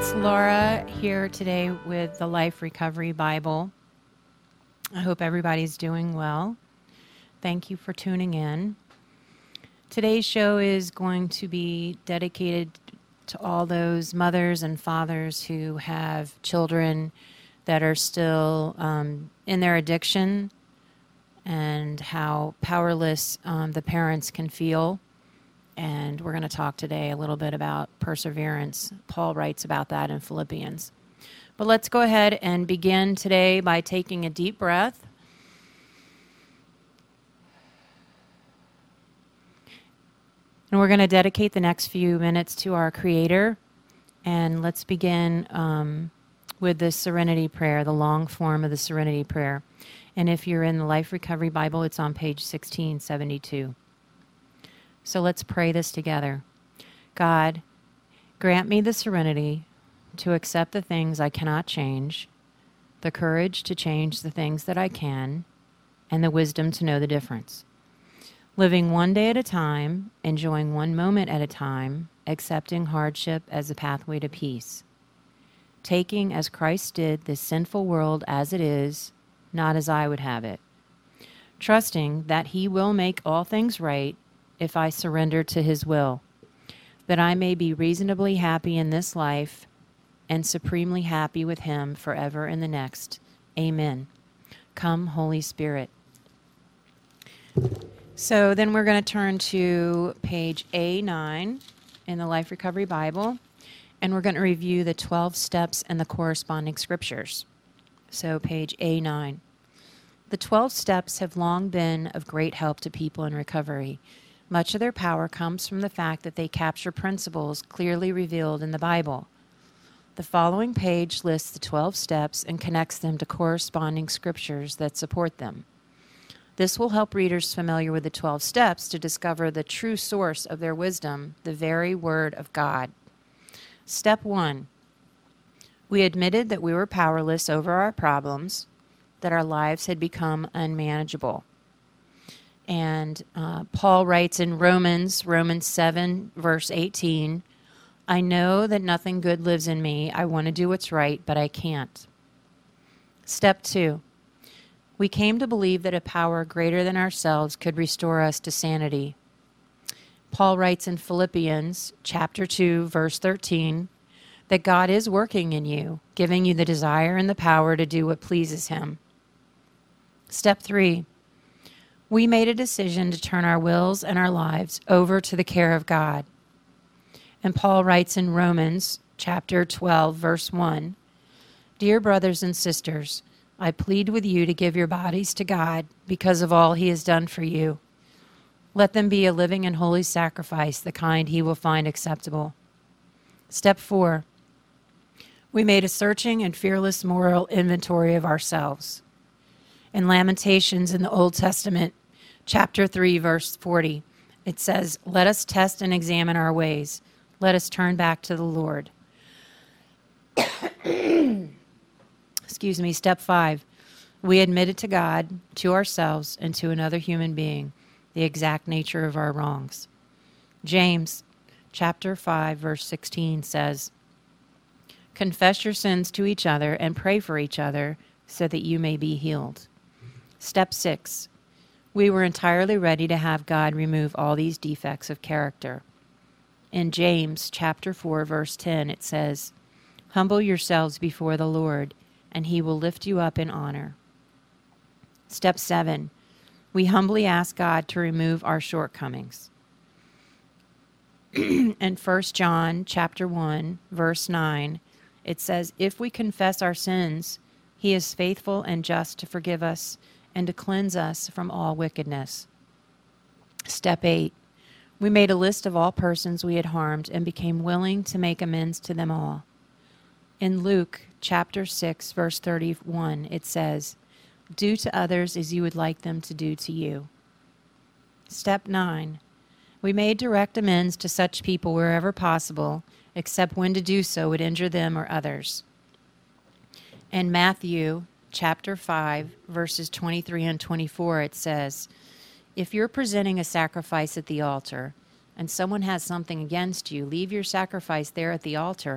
It's Laura here today with the Life Recovery Bible. I hope everybody's doing well. Thank you for tuning in. Today's show is going to be dedicated to all those mothers and fathers who have children that are still in their addiction and how powerless the parents can feel. And we're going to talk today a little bit about perseverance. Paul writes about that in Philippians. But let's go ahead and begin today by taking a deep breath. And we're going to dedicate the next few minutes to our Creator. And let's begin with the Serenity Prayer, the long form of the Serenity Prayer. And if you're in the Life Recovery Bible, it's on page 1672. So let's pray this together. God, grant me the serenity to accept the things I cannot change, the courage to change the things that I can, and the wisdom to know the difference. Living one day at a time, enjoying one moment at a time, accepting hardship as a pathway to peace. Taking, as Christ did, this sinful world as it is, not as I would have it. Trusting that He will make all things right if I surrender to His will, that I may be reasonably happy in this life and supremely happy with Him forever in the next. Amen. Come, Holy Spirit. So then we're going to turn to page A9 in the Life Recovery Bible, and we're going to review the 12 steps and the corresponding scriptures. So page A9. The 12 steps have long been of great help to people in recovery. Much of their power comes from the fact that they capture principles clearly revealed in the Bible. The following page lists the 12 steps and connects them to corresponding scriptures that support them. This will help readers familiar with the 12 steps to discover the true source of their wisdom, the very Word of God. Step 1. We admitted that we were powerless over our problems, that our lives had become unmanageable. And Paul writes in Romans 7, verse 18, I know that nothing good lives in me. I want to do what's right, but I can't. Step 2. We came to believe that a power greater than ourselves could restore us to sanity. Paul writes in Philippians chapter 2, verse 13, that God is working in you, giving you the desire and the power to do what pleases Him. Step 3. We made a decision to turn our wills and our lives over to the care of God. And Paul writes in Romans chapter 12, verse 1, Dear brothers and sisters, I plead with you to give your bodies to God because of all He has done for you. Let them be a living and holy sacrifice, the kind He will find acceptable. Step 4. We made a searching and fearless moral inventory of ourselves. In Lamentations in the Old Testament, chapter 3, verse 40, it says, Let us test and examine our ways. Let us turn back to the Lord. Excuse me. Step 5. We admitted to God, to ourselves, and to another human being the exact nature of our wrongs. James, chapter 5, verse 16 says, Confess your sins to each other and pray for each other so that you may be healed. Step 6. We were entirely ready to have God remove all these defects of character. In James chapter 4, verse 10, it says, Humble yourselves before the Lord, and He will lift you up in honor. Step 7. We humbly ask God to remove our shortcomings. In 1 John chapter 1, verse 9, it says, If we confess our sins, He is faithful and just to forgive us and to cleanse us from all wickedness. Step 8. We made a list of all persons we had harmed and became willing to make amends to them all. In Luke chapter 6, verse 31, it says, Do to others as you would like them to do to you. Step 9. We made direct amends to such people wherever possible, except when to do so would injure them or others. In Matthew chapter 5, verses 23 and 24, it says, If you're presenting a sacrifice at the altar, and someone has something against you, leave your sacrifice there at the altar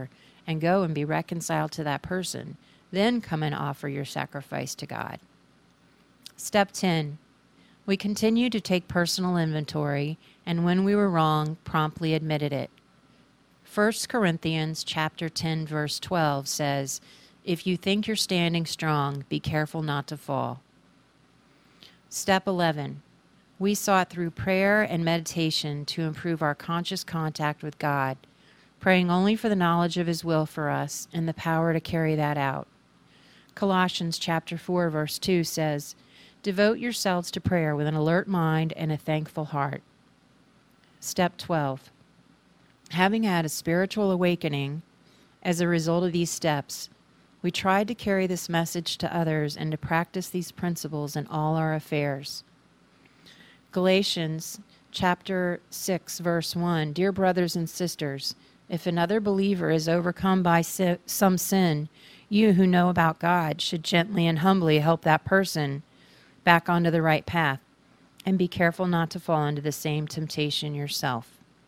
and go and be reconciled to that person. Then come and offer your sacrifice to God. Step 10. We continue to take personal inventory, and when we were wrong, promptly admitted it. 1 Corinthians chapter 10, verse 12 says, "If you think you're standing strong, be careful not to fall." Step 11. We sought through prayer and meditation to improve our conscious contact with God, praying only for the knowledge of His will for us and the power to carry that out. Colossians chapter 4, verse 2 says, "Devote yourselves to prayer with an alert mind and a thankful heart." Step 12. Having had a spiritual awakening as a result of these steps, we tried to carry this message to others and to practice these principles in all our affairs. Galatians chapter 6, verse 1, "Dear brothers and sisters, if another believer is overcome by some sin, you who know about God should gently and humbly help that person back onto the right path, and be careful not to fall into the same temptation yourself."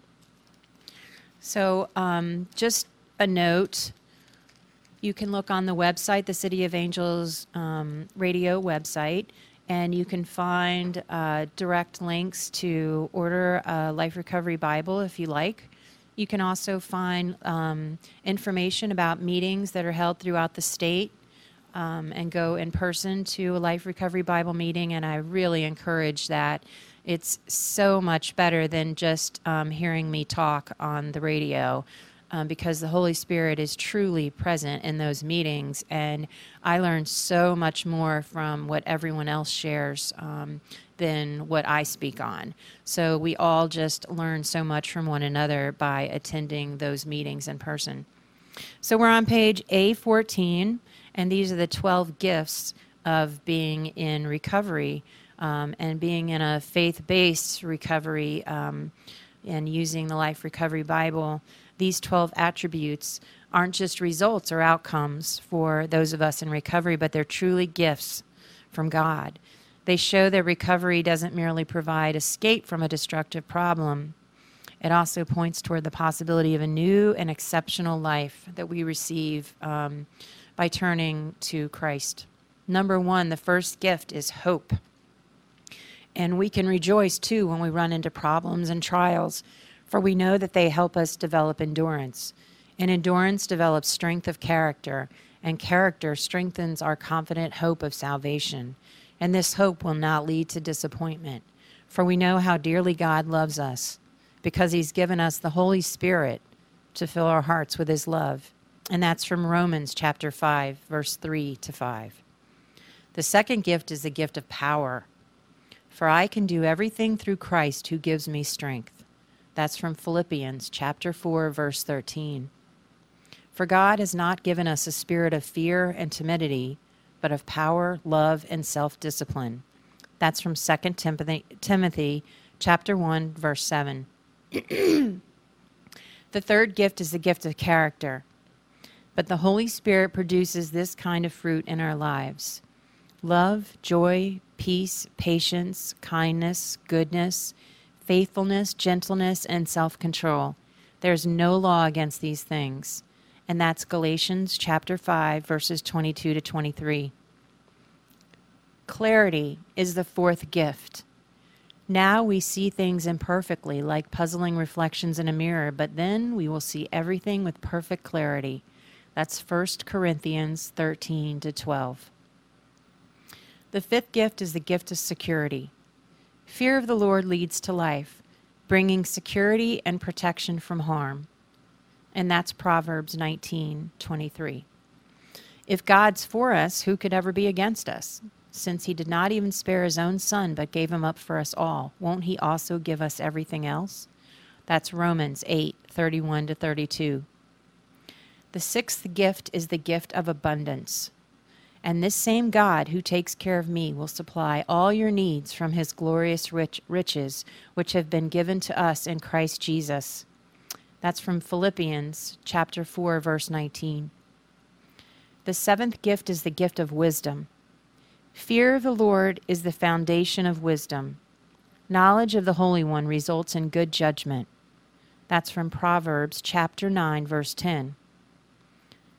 So just a note, you can look on the website, the City of Angels radio website, and you can find direct links to order a Life Recovery Bible if you like. You can also find information about meetings that are held throughout the state and go in person to a Life Recovery Bible meeting, and I really encourage that. It's so much better than just hearing me talk on the radio, because the Holy Spirit is truly present in those meetings, and I learn so much more from what everyone else shares than what I speak on. So we all just learn so much from one another by attending those meetings in person. So we're on page A14, and these are the 12 gifts of being in recovery and being in a faith-based recovery and using the Life Recovery Bible. These 12 attributes aren't just results or outcomes for those of us in recovery, but they're truly gifts from God. They show that recovery doesn't merely provide escape from a destructive problem. It also points toward the possibility of a new and exceptional life that we receive by turning to Christ. Number one, the first gift is hope. And we can rejoice, too, when we run into problems and trials, for we know that they help us develop endurance. And endurance develops strength of character, and character strengthens our confident hope of salvation. And this hope will not lead to disappointment, for we know how dearly God loves us, because He's given us the Holy Spirit to fill our hearts with His love. And that's from Romans chapter 5, verse 3 to 5. The second gift is the gift of power. For I can do everything through Christ who gives me strength. That's from Philippians chapter 4, verse 13. For God has not given us a spirit of fear and timidity, but of power, love, and self-discipline. That's from 2 Timothy chapter 1, verse 7. The third gift is the gift of character. But the Holy Spirit produces this kind of fruit in our lives: love, joy, peace, patience, kindness, goodness, faithfulness, gentleness, and self-control. There's no law against these things. And that's Galatians chapter 5, verses 22 to 23. Clarity is the fourth gift. Now we see things imperfectly, like puzzling reflections in a mirror, but then we will see everything with perfect clarity. That's 1 Corinthians 13 to 12. The fifth gift is the gift of security. Fear of the Lord leads to life, bringing security and protection from harm. And that's Proverbs 19:23. If God's for us, who could ever be against us? Since He did not even spare His own Son, but gave Him up for us all, won't He also give us everything else? That's Romans 8:31 to 32. The sixth gift is the gift of abundance. And this same God who takes care of me will supply all your needs from His glorious riches, which have been given to us in Christ Jesus. That's from Philippians chapter 4, verse 19. The seventh gift is the gift of wisdom. Fear of the Lord is the foundation of wisdom. Knowledge of the Holy One results in good judgment. That's from Proverbs chapter 9, verse 10.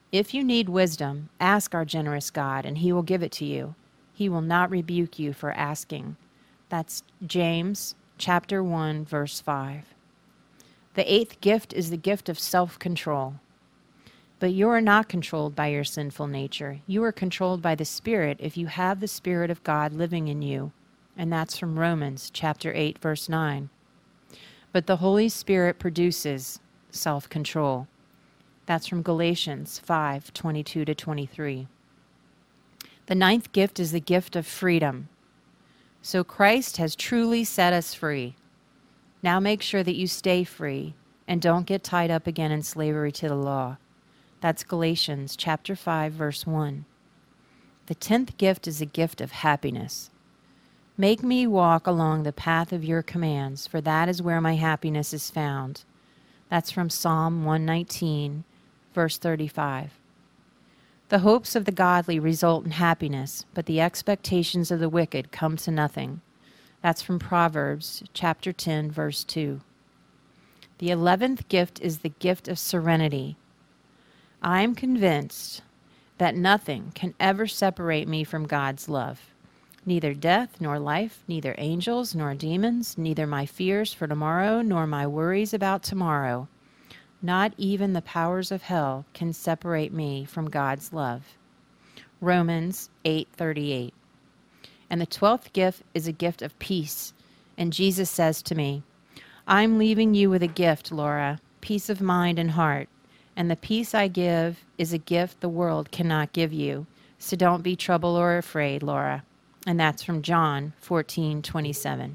If you need wisdom, ask our generous God, and he will give it to you. He will not rebuke you for asking. That's James chapter 1, verse 5. The eighth gift is the gift of self-control. But you are not controlled by your sinful nature. You are controlled by the Spirit if you have the Spirit of God living in you. And that's from Romans chapter 8, verse 9. But the Holy Spirit produces self-control. That's from Galatians 5, 22 to 23. The ninth gift is the gift of freedom. So Christ has truly set us free. Now make sure that you stay free and don't get tied up again in slavery to the law. That's Galatians chapter 5, verse 1. The 10th gift is a gift of happiness. Make me walk along the path of your commands, for that is where my happiness is found. That's from Psalm 119, verse 35. The hopes of the godly result in happiness, but the expectations of the wicked come to nothing. That's from Proverbs chapter 10, verse 2. The 11th gift is the gift of serenity. I am convinced that nothing can ever separate me from God's love. Neither death nor life, neither angels nor demons, neither my fears for tomorrow nor my worries about tomorrow. Not even the powers of hell can separate me from God's love. Romans 8:38. And the 12th gift is a gift of peace. And Jesus says to me, I'm leaving you with a gift, Laura, peace of mind and heart. And the peace I give is a gift the world cannot give you. So don't be troubled or afraid, Laura. And that's from John 14:27.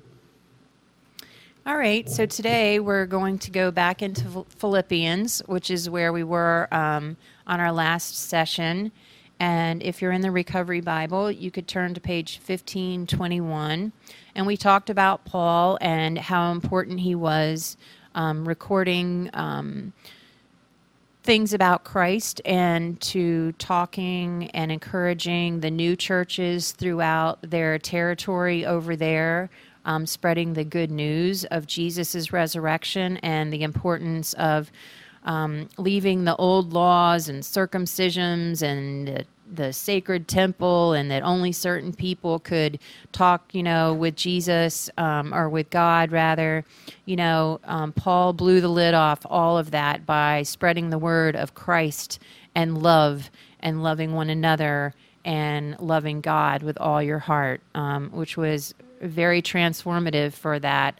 All right, so today we're going to go back into Philippians, which is where we were on our last session. And if you're in the Recovery Bible, you could turn to page 1521. And we talked about Paul and how important he was recording things about Christ and to talking and encouraging the new churches throughout their territory over there, spreading the good news of Jesus' resurrection and the importance of leaving the old laws and circumcisions and the sacred temple, and that only certain people could talk, with Jesus or with God, rather. Paul blew the lid off all of that by spreading the word of Christ and love and loving one another and loving God with all your heart, which was very transformative for that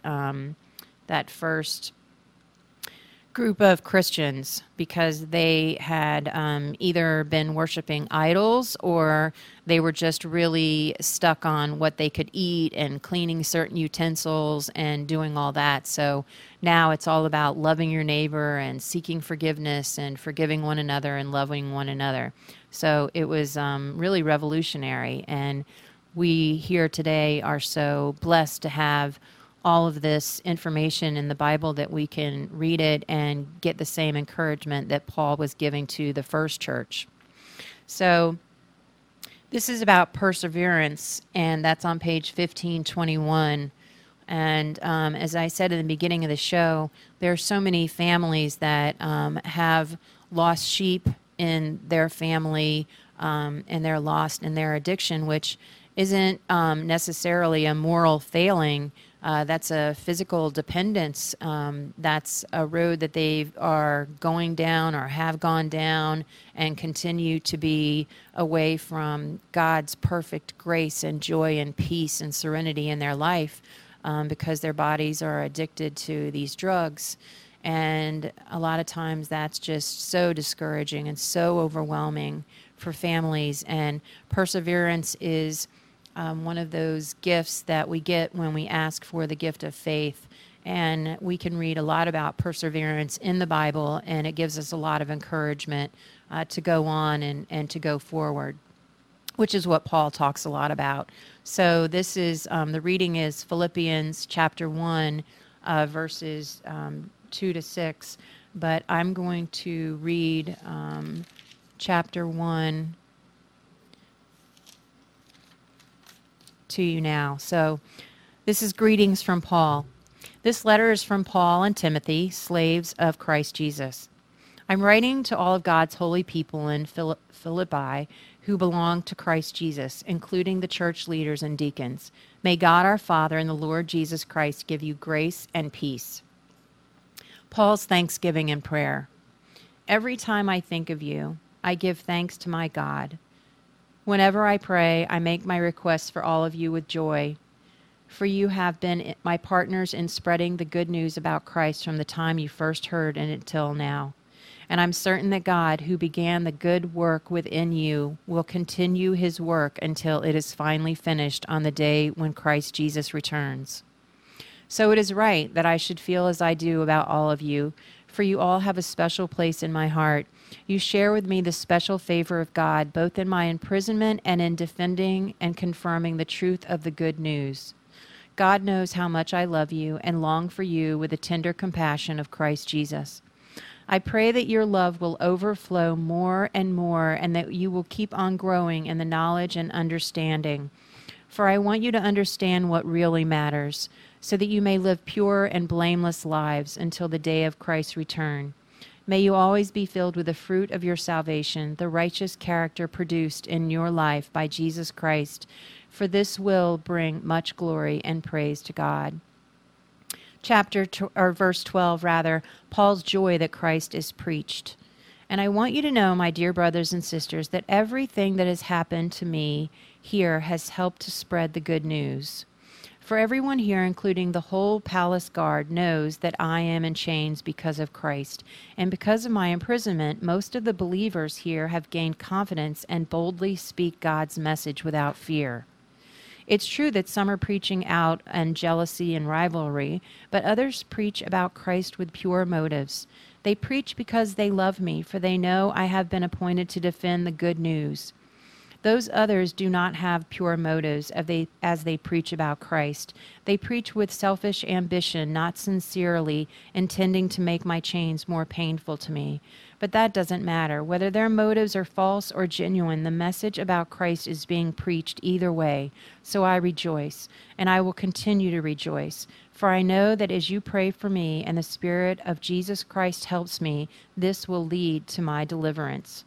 first group of Christians, because they had either been worshiping idols or they were just really stuck on what they could eat and cleaning certain utensils and doing all that. So now it's all about loving your neighbor and seeking forgiveness and forgiving one another and loving one another. So it was really revolutionary, and we here today are so blessed to have all of this information in the Bible that we can read it and get the same encouragement that Paul was giving to the first church. So this is about perseverance, and that's on page 1521. And as I said in the beginning of the show, there are so many families that have lost sheep in their family, and they're lost in their addiction, which isn't necessarily a moral failing. That's a physical dependence. That's a road that they are going down or have gone down and continue to be away from God's perfect grace and joy and peace and serenity in their life, because their bodies are addicted to these drugs. And a lot of times that's just so discouraging and so overwhelming for families. And perseverance is one of those gifts that we get when we ask for the gift of faith. And we can read a lot about perseverance in the Bible, and it gives us a lot of encouragement to go on and to go forward, which is what Paul talks a lot about. So this is, the reading is Philippians chapter 1, verses 2 to 6. But I'm going to read chapter 1 to you now. So this is greetings from Paul. This letter is from Paul and Timothy, slaves of Christ Jesus. I'm writing to all of God's holy people in Philippi who belong to Christ Jesus, including the church leaders and deacons. May God our Father and the Lord Jesus Christ give you grace and peace. Paul's thanksgiving and prayer. Every time I think of you, I give thanks to my God. Whenever I pray, I make my requests for all of you with joy, for you have been my partners in spreading the good news about Christ from the time you first heard and until now. And I'm certain that God, who began the good work within you, will continue his work until it is finally finished on the day when Christ Jesus returns. So it is right that I should feel as I do about all of you, for you all have a special place in my heart. You share with me the special favor of God, both in my imprisonment and in defending and confirming the truth of the good news. God knows how much I love you and long for you with the tender compassion of Christ Jesus. I pray that your love will overflow more and more, and that you will keep on growing in the knowledge and understanding. For I want you to understand what really matters, so that you may live pure and blameless lives until the day of Christ's return. May you always be filled with the fruit of your salvation, the righteous character produced in your life by Jesus Christ, for this will bring much glory and praise to God. Verse 12, Paul's joy that Christ is preached. And I want you to know, my dear brothers and sisters, that everything that has happened to me here has helped to spread the good news. For everyone here, including the whole palace guard, knows that I am in chains because of Christ. And because of my imprisonment, most of the believers here have gained confidence and boldly speak God's message without fear. It's true that some are preaching out and jealousy and rivalry, but others preach about Christ with pure motives. They preach because they love me, for they know I have been appointed to defend the good news. Those others do not have pure motives as they preach about Christ. They preach with selfish ambition, not sincerely intending to make my chains more painful to me. But that doesn't matter. Whether their motives are false or genuine, the message about Christ is being preached either way. So I rejoice, and I will continue to rejoice. For I know that as you pray for me and the Spirit of Jesus Christ helps me, this will lead to my deliverance.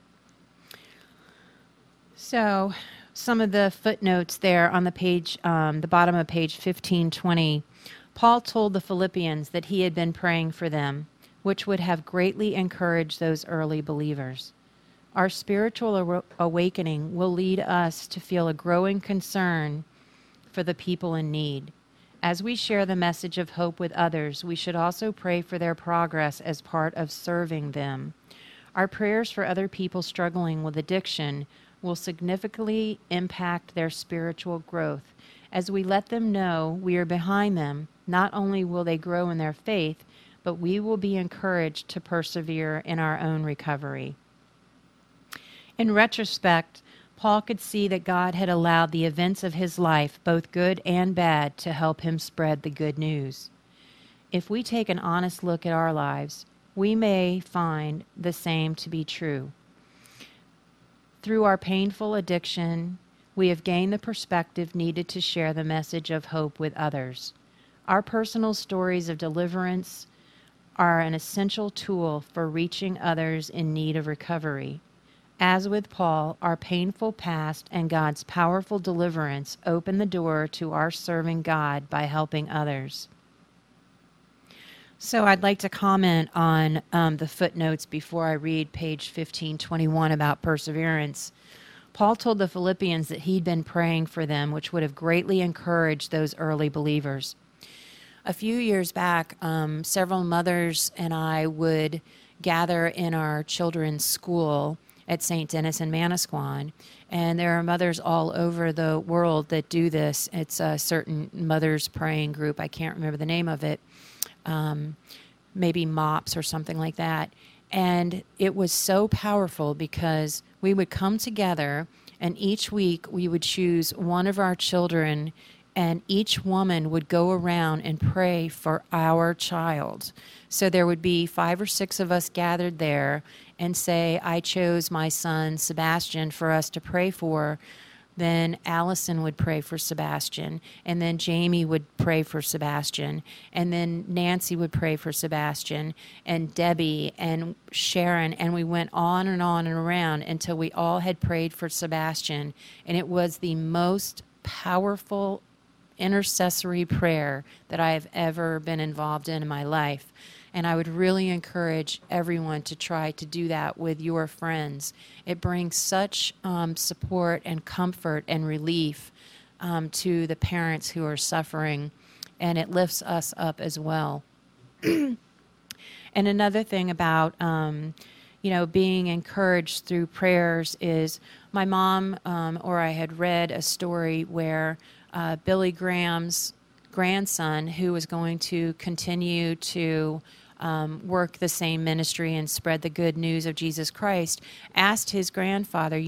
So, some of the footnotes there on the page, the bottom of page 1520. Paul told the Philippians that he had been praying for them, which would have greatly encouraged those early believers. Our spiritual awakening will lead us to feel a growing concern for the people in need. As we share the message of hope with others, we should also pray for their progress as part of serving them. Our prayers for other people struggling with addiction will significantly impact their spiritual growth. As we let them know we are behind them, not only will they grow in their faith, but we will be encouraged to persevere in our own recovery. In retrospect, Paul could see that God had allowed the events of his life, both good and bad, to help him spread the good news. If we take an honest look at our lives, we may find the same to be true. Through our painful addiction, we have gained the perspective needed to share the message of hope with others. Our personal stories of deliverance are an essential tool for reaching others in need of recovery. As with Paul, our painful past and God's powerful deliverance open the door to our serving God by helping others. So I'd like to comment on the footnotes before I read page 1521 about perseverance. Paul told the Philippians that he'd been praying for them, which would have greatly encouraged those early believers. A few years back, several mothers and I would gather in our children's school at St. Denis in Manasquan, and there are mothers all over the world that do this. It's a certain mothers praying group. I can't remember the name of it. Maybe MOPS or something like that. And it was so powerful because we would come together, and each week we would choose one of our children, and each woman would go around and pray for our child. So there would be 5 or 6 of us gathered there and say, I chose my son Sebastian for us to pray for. Then Allison would pray for Sebastian, and then Jamie would pray for Sebastian, and then Nancy would pray for Sebastian, and Debbie and Sharon, and we went on and around until we all had prayed for Sebastian, and it was the most powerful intercessory prayer that I have ever been involved in my life. And I would really encourage everyone to try to do that with your friends. It brings such support and comfort and relief to the parents who are suffering, and it lifts us up as well. And another thing about being encouraged through prayers is my mom, or I had read a story where Billy Graham's grandson, who was going to continue to work the same ministry and spread the good news of Jesus Christ, asked his grandfather,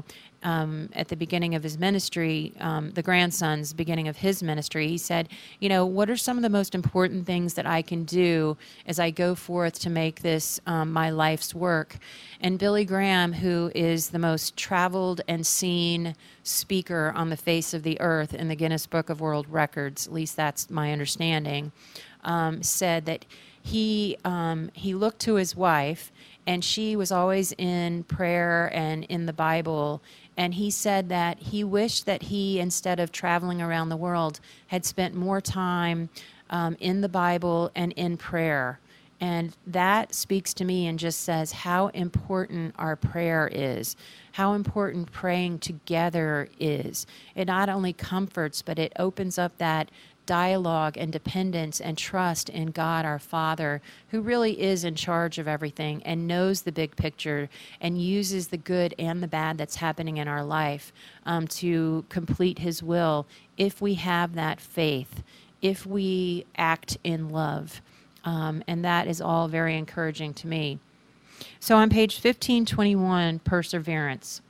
at the beginning of his ministry, the grandson's beginning of his ministry, he said, what are some of the most important things that I can do as I go forth to make this my life's work? And Billy Graham, who is the most traveled and seen speaker on the face of the earth in the Guinness Book of World Records, at least that's my understanding, said that he looked to his wife, and she was always in prayer and in the Bible. And he said that he wished that he, instead of traveling around the world, had spent more time in the Bible and in prayer. And that speaks to me and just says how important our prayer is, how important praying together is. It not only comforts, but it opens up that dialogue and dependence and trust in God our Father, who really is in charge of everything and knows the big picture and uses the good and the bad that's happening in our life to complete his will if we have that faith, if we act in love. And that is all very encouraging to me. So on page 1521, perseverance.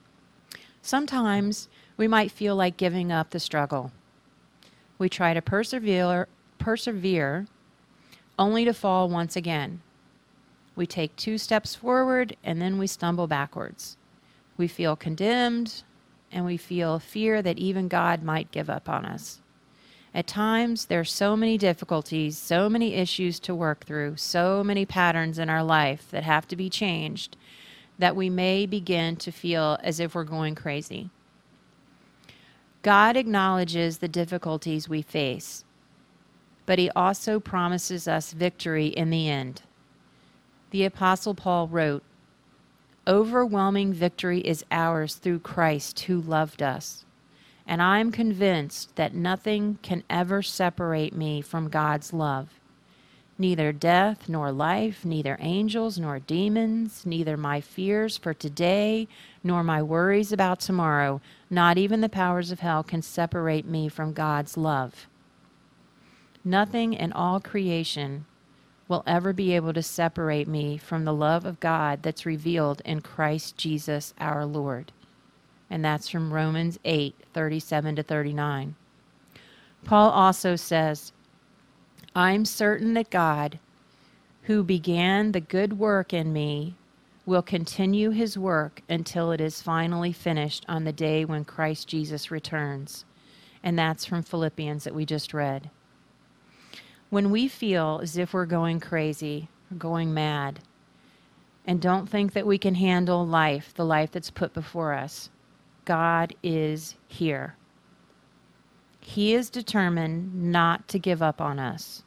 Sometimes we might feel like giving up the struggle. We try to persevere only to fall once again. We take 2 steps forward and then we stumble backwards. We feel condemned and we feel fear that even God might give up on us. At times, there are so many difficulties, so many issues to work through, so many patterns in our life that have to be changed, that we may begin to feel as if we're going crazy. God acknowledges the difficulties we face, but he also promises us victory in the end. The Apostle Paul wrote, "Overwhelming victory is ours through Christ who loved us. And I am convinced that nothing can ever separate me from God's love. Neither death nor life, neither angels nor demons, neither my fears for today nor my worries about tomorrow, not even the powers of hell can separate me from God's love. Nothing in all creation will ever be able to separate me from the love of God that's revealed in Christ Jesus our Lord." And that's from Romans 8:37-39. Paul also says, "I'm certain that God, who began the good work in me, will continue his work until it is finally finished on the day when Christ Jesus returns." And that's from Philippians that we just read. When we feel as if we're going crazy, or going mad, and don't think that we can handle life, the life that's put before us, God is here. He is determined not to give up on us.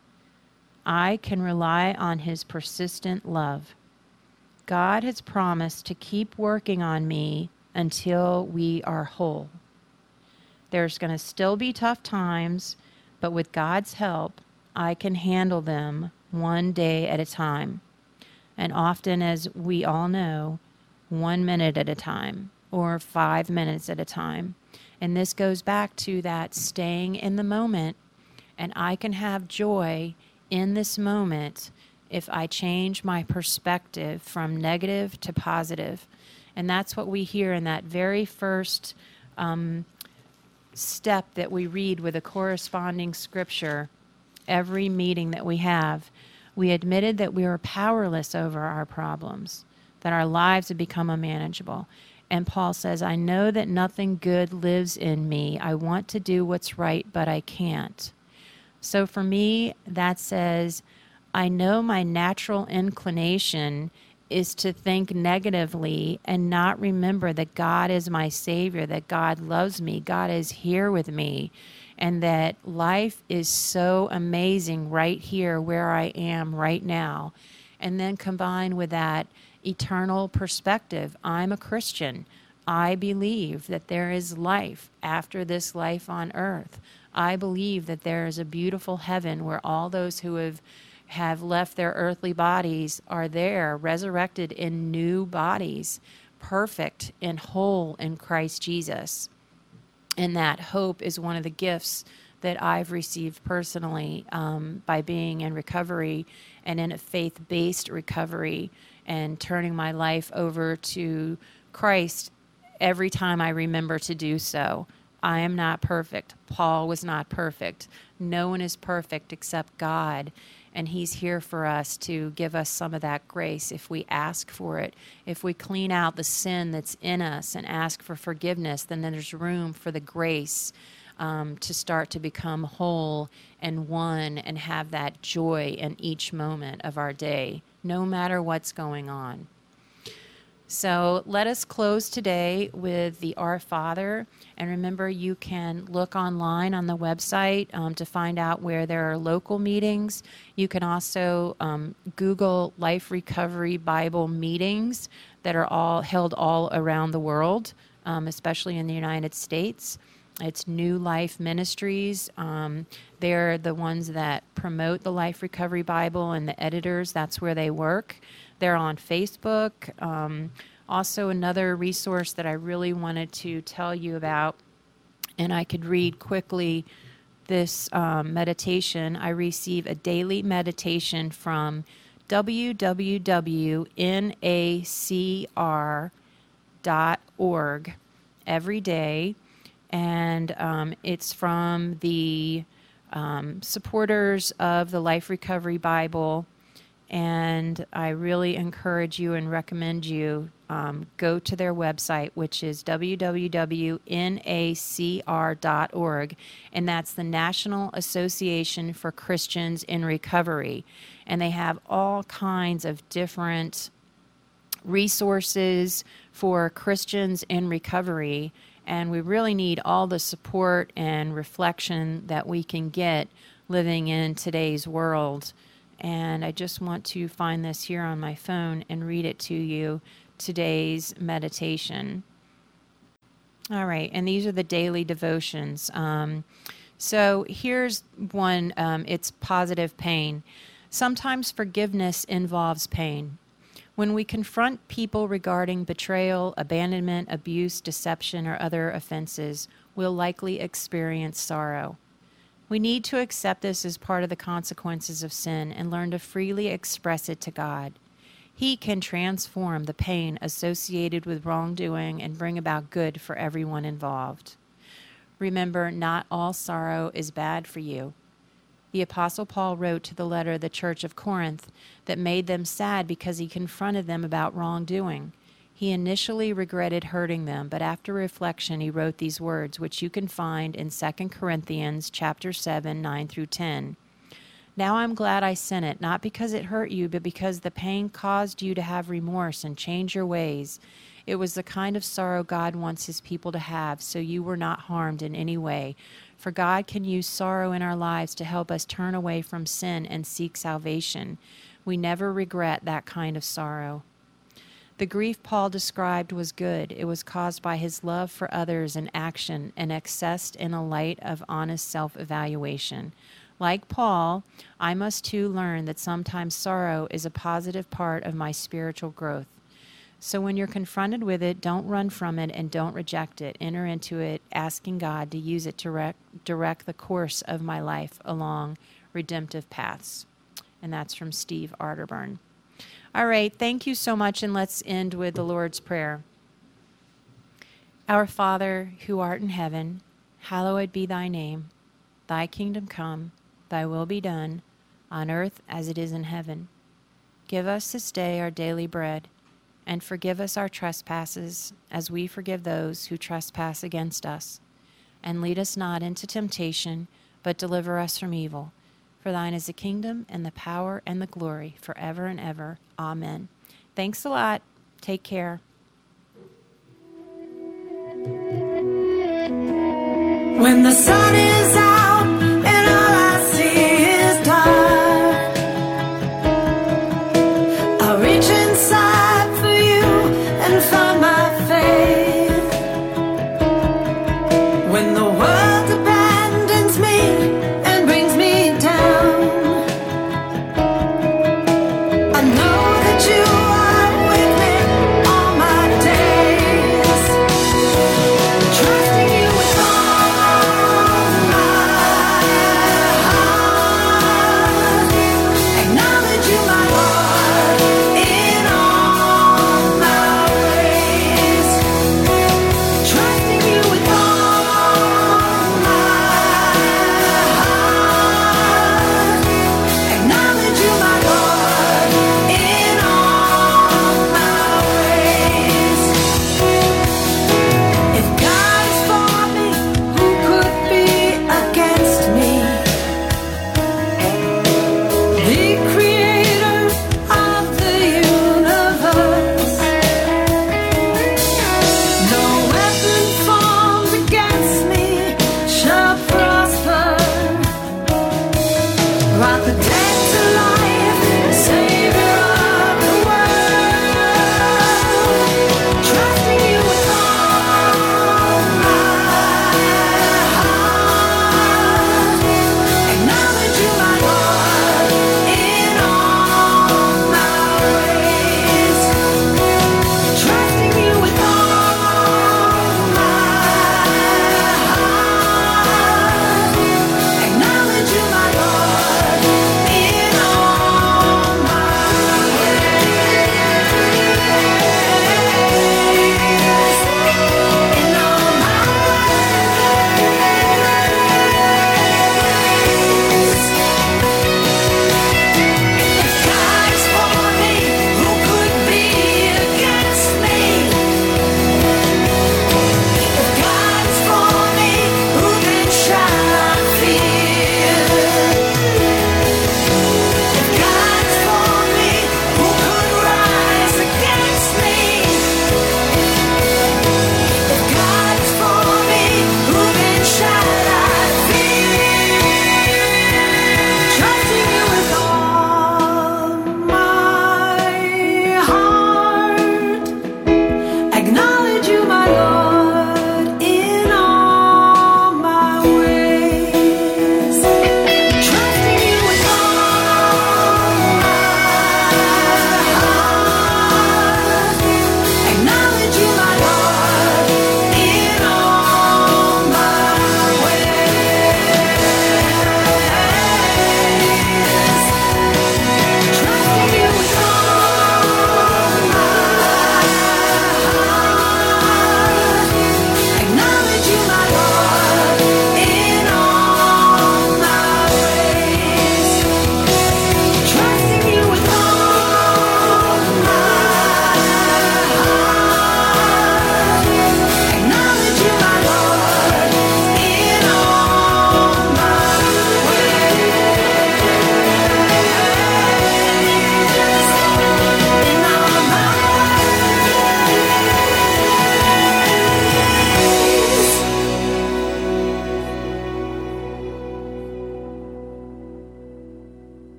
I can rely on his persistent love. God has promised to keep working on me until we are whole. There's going to still be tough times, but with God's help, I can handle them one day at a time. And often, as we all know, 1 minute at a time, or 5 minutes at a time. And this goes back to that staying in the moment, and I can have joy in this moment if I change my perspective from negative to positive. And that's what we hear in that very first step that we read with a corresponding scripture every meeting that we have. We admitted that we were powerless over our problems, that our lives had become unmanageable. And Paul says, I know that nothing good lives in me. I want to do what's right, but I can't. So for me, that says, I know my natural inclination is to think negatively and not remember that God is my Savior, that God loves me, God is here with me, and that life is so amazing right here where I am right now. And then combined with that eternal perspective, I'm a Christian. I believe that there is life after this life on earth. I believe that there is a beautiful heaven where all those who have left their earthly bodies are there, resurrected in new bodies, perfect and whole in Christ Jesus. And that hope is one of the gifts that I've received personally by being in recovery and in a faith-based recovery and turning my life over to Christ every time I remember to do so. I am not perfect. Paul was not perfect. No one is perfect except God. And he's here for us to give us some of that grace if we ask for it. If we clean out the sin that's in us and ask for forgiveness, then there's room for the grace to start to become whole and one and have that joy in each moment of our day, no matter what's going on. So let us close today with the Our Father. And remember, you can look online on the website to find out where there are local meetings. You can also Google Life Recovery Bible meetings that are all held all around the world, especially in the United States. It's New Life Ministries. They're the ones that promote the Life Recovery Bible, and the editors, that's where they work. They're on Facebook. Also, another resource that I really wanted to tell you about, and I could read quickly this meditation. I receive a daily meditation from www.nacr.org every day. And it's from the supporters of the Life Recovery Bible. And I really encourage you and recommend you go to their website, which is www.nacr.org. And that's the National Association for Christians in Recovery. And they have all kinds of different resources for Christians in recovery. And we really need all the support and reflection that we can get living in today's world. And I just want to find this here on my phone and read it to you, today's meditation. All right, and these are the daily devotions. So here's one, it's positive pain. Sometimes forgiveness involves pain. When we confront people regarding betrayal, abandonment, abuse, deception, or other offenses, we'll likely experience sorrow. We need to accept this as part of the consequences of sin and learn to freely express it to God. He can transform the pain associated with wrongdoing and bring about good for everyone involved. Remember, not all sorrow is bad for you. The Apostle Paul wrote to the letter of the Church of Corinth that made them sad because he confronted them about wrongdoing. He initially regretted hurting them, but after reflection he wrote these words, which you can find in 2 Corinthians chapter 7, 9 through 10. Now I'm glad I sent it, not because it hurt you, but because the pain caused you to have remorse and change your ways. It was the kind of sorrow God wants his people to have, so you were not harmed in any way. For God can use sorrow in our lives to help us turn away from sin and seek salvation. We never regret that kind of sorrow. The grief Paul described was good. It was caused by his love for others in action and accessed in a light of honest self-evaluation. Like Paul, I must too learn that sometimes sorrow is a positive part of my spiritual growth. So when you're confronted with it, don't run from it and don't reject it. Enter into it, asking God to use it to direct the course of my life along redemptive paths. And that's from Steve Arterburn. All right, thank you so much, and let's end with the Lord's Prayer. Our Father, who art in heaven, hallowed be thy name. Thy kingdom come, thy will be done, on earth as it is in heaven. Give us this day our daily bread, and forgive us our trespasses, as we forgive those who trespass against us. And lead us not into temptation, but deliver us from evil. For thine is the kingdom, and the power, and the glory, forever and ever. Amen. Thanks a lot. Take care. When the sun is